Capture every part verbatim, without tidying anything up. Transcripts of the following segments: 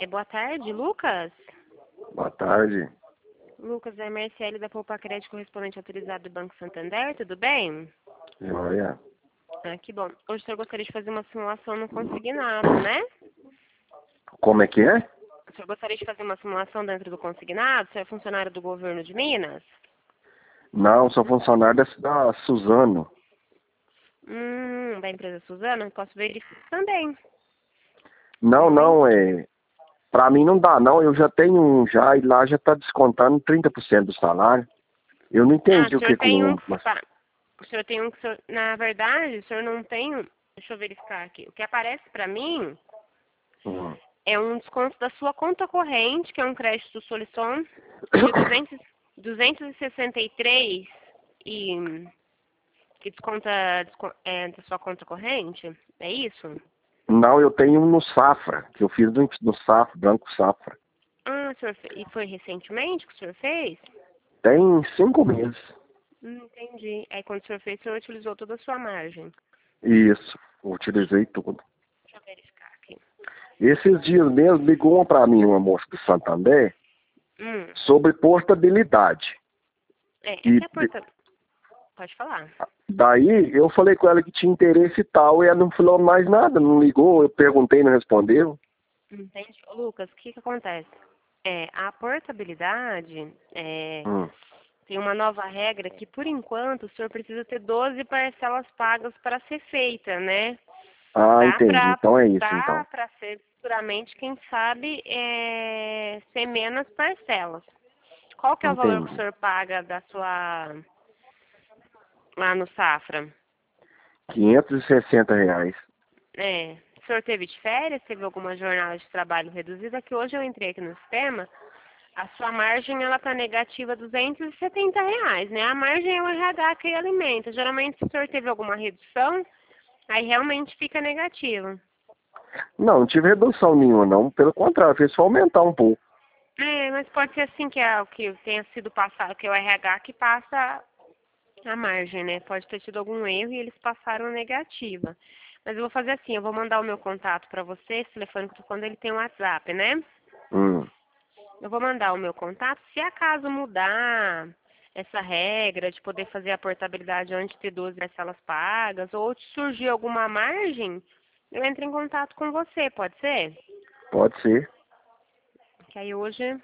É, boa tarde, Lucas? Boa tarde. Lucas, é Marcele da Poupa Crédito, correspondente autorizado do Banco Santander, tudo bem? Joia. Ah, que bom. Hoje o senhor gostaria de fazer uma simulação no consignado, né? Como é que é? O senhor gostaria de fazer uma simulação dentro do consignado? O senhor é funcionário do governo de Minas? Não, sou funcionário da, da Suzano. Hum, da empresa Suzano? Posso verificar também. Não, Um não, momentinho. é... Pra mim não dá, não. Eu já tenho um já e lá já tá descontando trinta por cento do salário. Eu não Ah, entendi o o que senhor que tem um o... que... Mas... pa- O senhor tem um que... o senhor- Na verdade, o senhor não tem... um- Deixa eu verificar aqui. O que aparece pra mim Hum. é um desconto da sua conta corrente, que é um crédito Solisson de duzentos, duzentos e sessenta e três e que desconta desco- é, da sua conta corrente. É isso? Não, eu tenho um no Safra, que eu fiz no, no Safra, Banco Safra. Ah, o senhor fe- e foi recentemente que o senhor fez? Tem cinco meses. Hum, entendi. Aí quando o senhor fez, o senhor utilizou toda a sua margem. Isso, eu utilizei tudo. Deixa eu verificar aqui. Esses dias mesmo ligou pra mim uma moça do Santander Hum, sobre portabilidade. é, E essa é a porta... Pode falar. daí eu falei com ela que tinha interesse e tal, e ela não falou mais nada, não ligou, eu perguntei, não respondeu. Entende? Ô, Lucas, o que que acontece? É, a portabilidade é, Hum. tem uma nova regra que, por enquanto, o senhor precisa ter doze parcelas pagas para ser feita, né? Ah, Dá entendi. para Então é isso, dá então. para ser futuramente, quem sabe, é, ser menos parcelas. Qual que é o valor que o Entendi. senhor paga da sua lá no Safra? quinhentos e sessenta reais. É, o senhor teve de férias? Teve alguma jornada de trabalho reduzida? Que hoje eu entrei aqui no sistema. A sua margem, ela tá negativa duzentos e setenta reais, né? A margem é o R H que alimenta. Geralmente, se o senhor teve alguma redução, aí realmente fica negativo. Não, não tive redução nenhuma, não. Pelo contrário, fez só aumentar um pouco. É, mas pode ser assim que é o que tenha sido passado, que é o R H que passa a margem, né? Pode ter tido algum erro e eles passaram negativa. Mas eu vou fazer assim, eu vou mandar o meu contato para você, esse telefone que eu tô falando, ele tem um WhatsApp, né? Hum. Eu vou mandar o meu contato. Se acaso mudar essa regra de poder fazer a portabilidade antes de ter doze parcelas pagas, ou surgir alguma margem, eu entro em contato com você, pode ser? Pode ser. Que aí hoje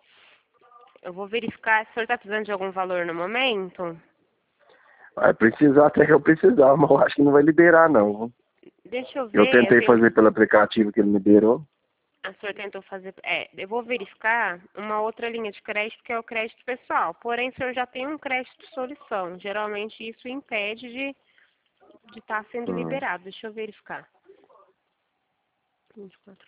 eu vou verificar se o senhor está precisando de algum valor no momento. Vai precisar até que eu precisar, mas eu acho que não vai liberar, não. Deixa eu Eu ver, eu tentei tenho. fazer pelo aplicativo que ele me liberou. A senhora tentou fazer. É, eu vou verificar uma outra linha de crédito que é o crédito pessoal. Porém, o senhor já tem um crédito solução. Geralmente isso impede de de estar sendo Hum. liberado. Deixa eu verificar. vinte e quatro.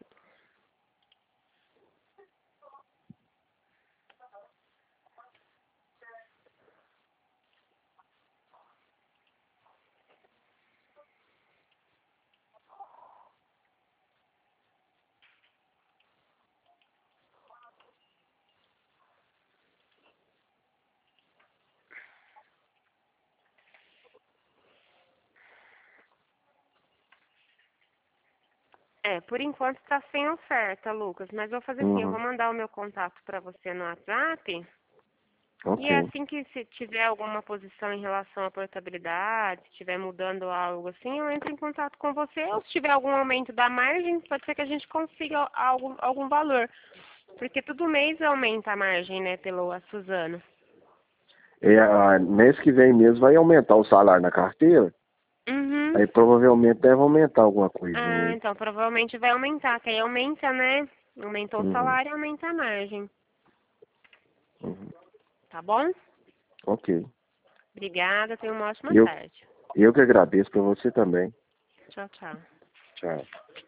É, por enquanto está sem oferta, Lucas. Mas eu vou fazer assim, eu Uhum. vou mandar o meu contato para você no WhatsApp. E é Ok. assim que se tiver alguma posição em relação à portabilidade, se estiver mudando algo assim, eu entro em contato com você. Ou se tiver algum aumento da margem, pode ser que a gente consiga algum, algum valor. Porque todo mês aumenta a margem, né, pelo a Suzano. É, a, mês que vem mesmo vai aumentar o salário na carteira. Uhum. Aí provavelmente deve aumentar alguma coisinha Ah, aí. então provavelmente vai aumentar, que aí aumenta, né? Aumentou o Uhum. salário, aumenta a margem. Uhum. Tá bom? Ok. Obrigada, tenha uma ótima Eu, tarde. eu que agradeço para você também. Tchau, tchau. Tchau.